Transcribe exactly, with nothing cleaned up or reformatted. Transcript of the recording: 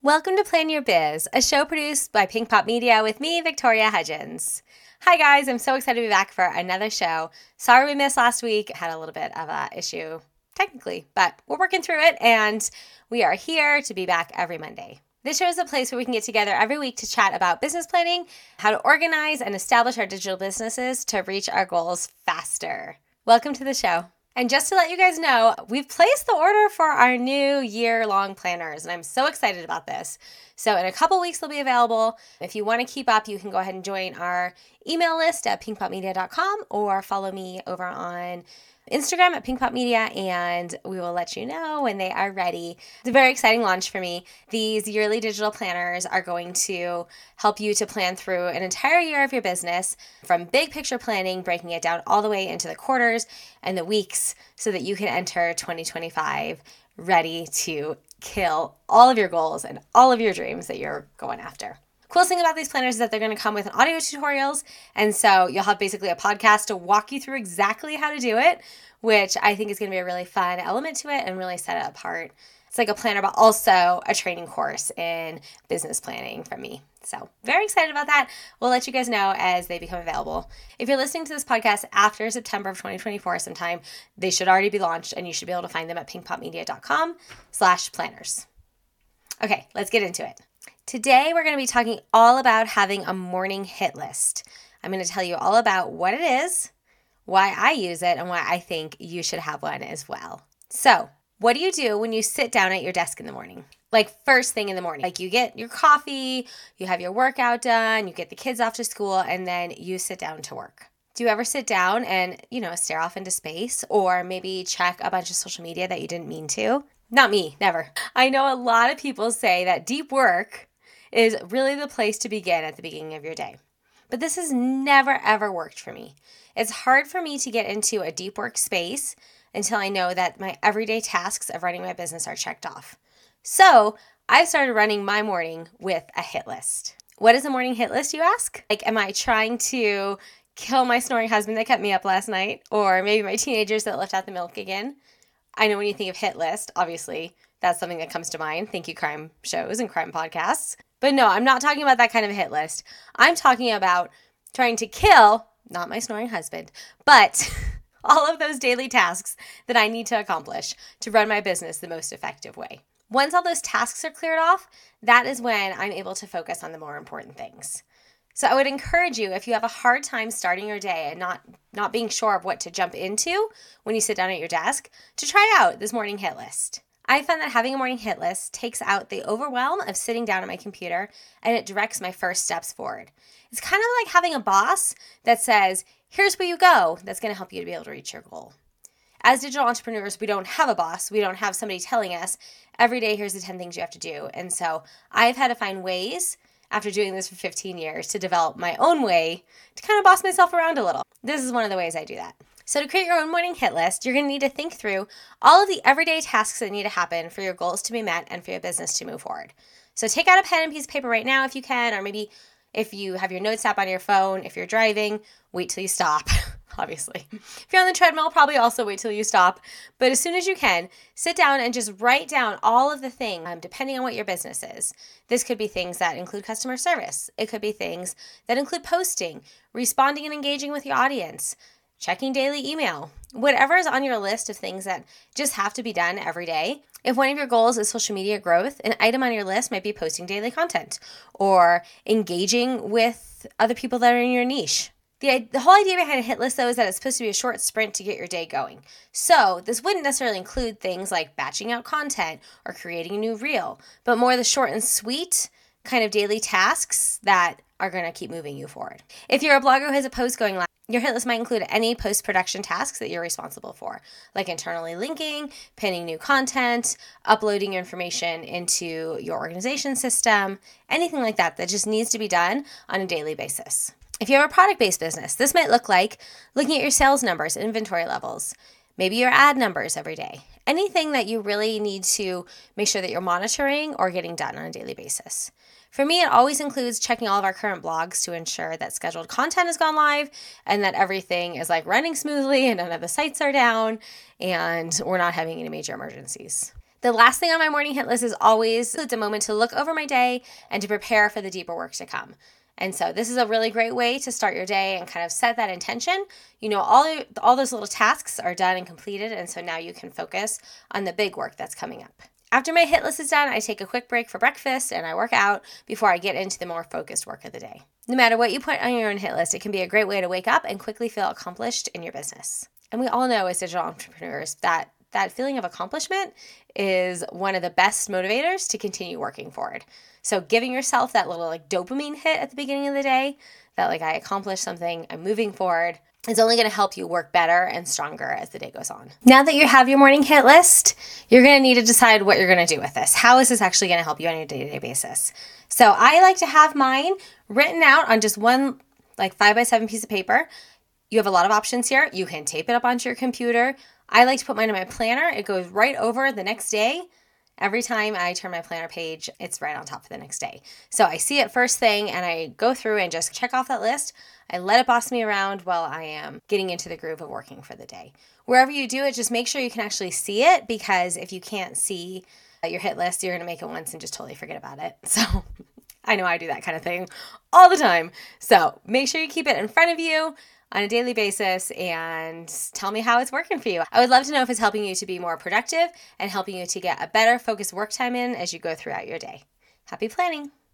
Welcome to Plan Your Biz, a show produced by Pink Pop Media with me, Victoria Hudgens. Hi guys, I'm so excited to be back for another show. Sorry we missed last week. Had a little bit of an issue technically, but we're working through it and we are here to be back every Monday. This show is a place where we can get together every week to chat about business planning, how to organize and establish our digital businesses to reach our goals faster. Welcome to the show. And just to let you guys know, we've placed the order for our new year-long planners, and I'm so excited about this. So in a couple weeks, they'll be available. If you want to keep up, you can go ahead and join our email list at pink pop media dot com or follow me over on Instagram at Pink Pop Media, and we will let you know when they are ready. It's a very exciting launch for me. These yearly digital planners are going to help you to plan through an entire year of your business, from big picture planning, breaking it down all the way into the quarters and the weeks so that you can enter twenty twenty-five ready to kill all of your goals and all of your dreams that you're going after. Coolest thing about these planners is that they're going to come with audio tutorials, and so you'll have basically a podcast to walk you through exactly how to do it, which I think is going to be a really fun element to it and really set it apart. It's like a planner, but also a training course in business planning from me. So very excited about that. We'll let you guys know as they become available. If you're listening to this podcast after September of twenty twenty-four sometime, they should already be launched, and you should be able to find them at pink pop media dot com slash planners. Okay, let's get into it. Today, we're going to be talking all about having a morning hit list. I'm going to tell you all about what it is, why I use it, and why I think you should have one as well. So, what do you do when you sit down at your desk in the morning? Like first thing in the morning. Like you get your coffee, you have your workout done, you get the kids off to school, and then you sit down to work. Do you ever sit down and, you know, stare off into space, or maybe check a bunch of social media that you didn't mean to? Not me, never. I know a lot of people say that deep work is really the place to begin at the beginning of your day. But this has never, ever worked for me. It's hard for me to get into a deep work space until I know that my everyday tasks of running my business are checked off. So I started running my morning with a hit list. What is a morning hit list, you ask? Like, am I trying to kill my snoring husband that kept me up last night? Or maybe my teenagers that left out the milk again? I know when you think of hit list, obviously, that's something that comes to mind. Thank you, crime shows and crime podcasts. But no, I'm not talking about that kind of hit list. I'm talking about trying to kill, not my snoring husband, but all of those daily tasks that I need to accomplish to run my business the most effective way. Once all those tasks are cleared off, that is when I'm able to focus on the more important things. So I would encourage you, if you have a hard time starting your day and not, not being sure of what to jump into when you sit down at your desk, to try out this morning hit list. I found that having a morning hit list takes out the overwhelm of sitting down at my computer, and it directs my first steps forward. It's kind of like having a boss that says, here's where you go, that's going to help you to be able to reach your goal. As digital entrepreneurs, we don't have a boss. We don't have somebody telling us every day, here's the ten things you have to do. And so I've had to find ways, after doing this for fifteen years, to develop my own way to kind of boss myself around a little. This is one of the ways I do that. So to create your own morning hit list, you're going to need to think through all of the everyday tasks that need to happen for your goals to be met and for your business to move forward. So take out a pen and piece of paper right now if you can, or maybe if you have your notes app on your phone, if you're driving, wait till you stop, obviously. If you're on the treadmill, probably also wait till you stop. But as soon as you can, sit down and just write down all of the things, um, depending on what your business is. This could be things that include customer service. It could be things that include posting, responding and engaging with your audience, checking daily email, whatever is on your list of things that just have to be done every day. If one of your goals is social media growth, an item on your list might be posting daily content or engaging with other people that are in your niche. The, the whole idea behind a hit list, though, is that it's supposed to be a short sprint to get your day going. So this wouldn't necessarily include things like batching out content or creating a new reel, but more the short and sweet kind of daily tasks that are going to keep moving you forward. If you're a blogger who has a post going live, your hit list might include any post-production tasks that you're responsible for, like internally linking, pinning new content, uploading your information into your organization system, anything like that that just needs to be done on a daily basis. If you have a product-based business, this might look like looking at your sales numbers, inventory levels, maybe your ad numbers every day, anything that you really need to make sure that you're monitoring or getting done on a daily basis. For me, it always includes checking all of our current blogs to ensure that scheduled content has gone live and that everything is like running smoothly and none of the sites are down and we're not having any major emergencies. The last thing on my morning hit list is always a moment to look over my day and to prepare for the deeper work to come. And so this is a really great way to start your day and kind of set that intention. You know, all, all those little tasks are done and completed, and so now you can focus on the big work that's coming up. After my hit list is done, I take a quick break for breakfast and I work out before I get into the more focused work of the day. No matter what you put on your own hit list, it can be a great way to wake up and quickly feel accomplished in your business. And we all know as digital entrepreneurs that that feeling of accomplishment is one of the best motivators to continue working forward. So giving yourself that little like dopamine hit at the beginning of the day, that like I accomplished something, I'm moving forward, is only going to help you work better and stronger as the day goes on. Now that you have your morning hit list, you're going to need to decide what you're going to do with this. How is this actually going to help you on a day-to-day basis? So I like to have mine written out on just one like five by seven piece of paper. You have a lot of options here. You can tape it up onto your computer. I like to put mine in my planner. It goes right over the next day. Every time I turn my planner page, it's right on top of the next day. So I see it first thing and I go through and just check off that list. I let it boss me around while I am getting into the groove of working for the day. Wherever you do it, just make sure you can actually see it, because if you can't see your hit list, you're going to make it once and just totally forget about it. So I know I do that kind of thing all the time. So make sure you keep it in front of you on a daily basis and tell me how it's working for you. I would love to know if it's helping you to be more productive and helping you to get a better focused work time in as you go throughout your day. Happy planning.